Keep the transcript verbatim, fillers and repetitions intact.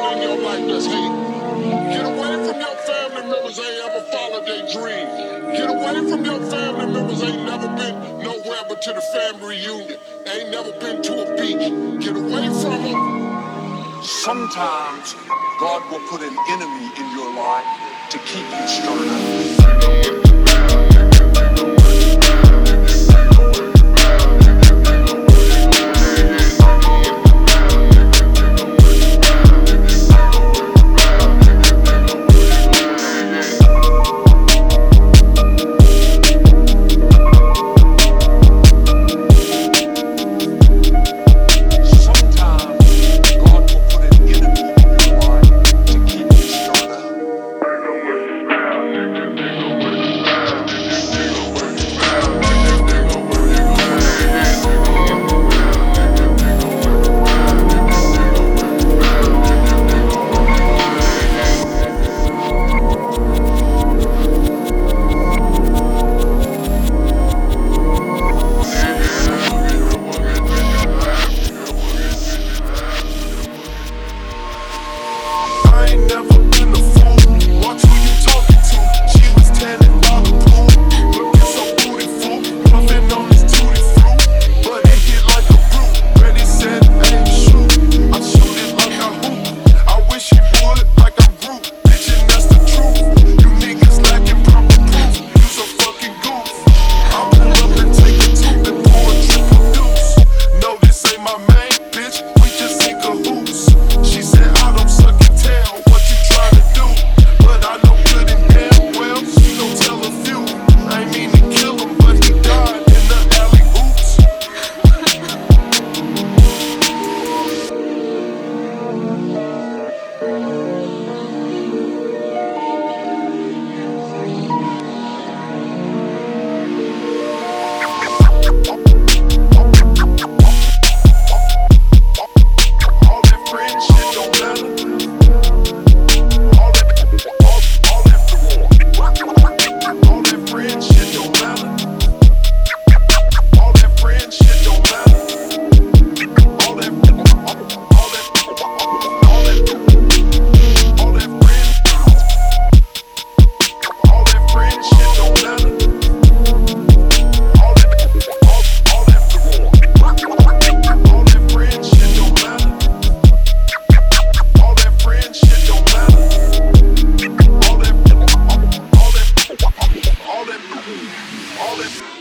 in your life that's hate. Get away from your family members, ain't ever followed their dream. Get away from your family members, ain't never been nowhere but to the family reunion. Ain't never been to a beach. Get away from them. Sometimes God will put an enemy in your life to keep you stirred up. All that